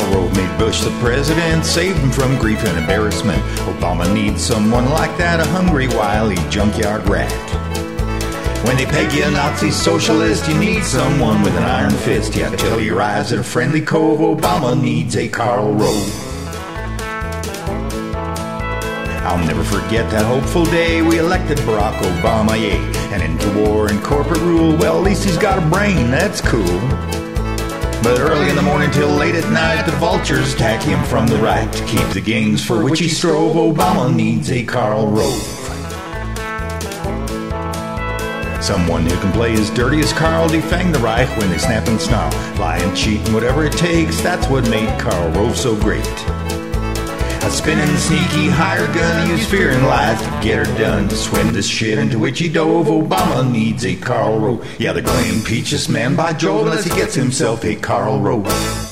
Rove made Bush the president, saved him from grief and embarrassment. Obama needs someone like that, a hungry, wily junkyard rat. When they peg you a Nazi socialist, you need someone with an iron fist. Yeah, till he arrives at a friendly cove, Obama needs a Karl Rove. I'll never forget that hopeful day we elected Barack Obama, yay. And into war and corporate rule, well, at least he's got a brain, that's cool. But early in the morning till late at night, the vultures attack him from the right. To keep the gains for which he strove, Obama needs a Karl Rove. Someone who can play as dirty as Karl, defang the Reich when they snap and snarl. Lie and cheat and whatever it takes, that's what made Karl Rove so great. A spinning, sneaky, hired gun, use fear and lies to get her done. To swim this shit into which he dove, Obama needs a Karl Rove. Yeah, they're gonna impeach this man by Jove unless he gets himself a Karl Rove.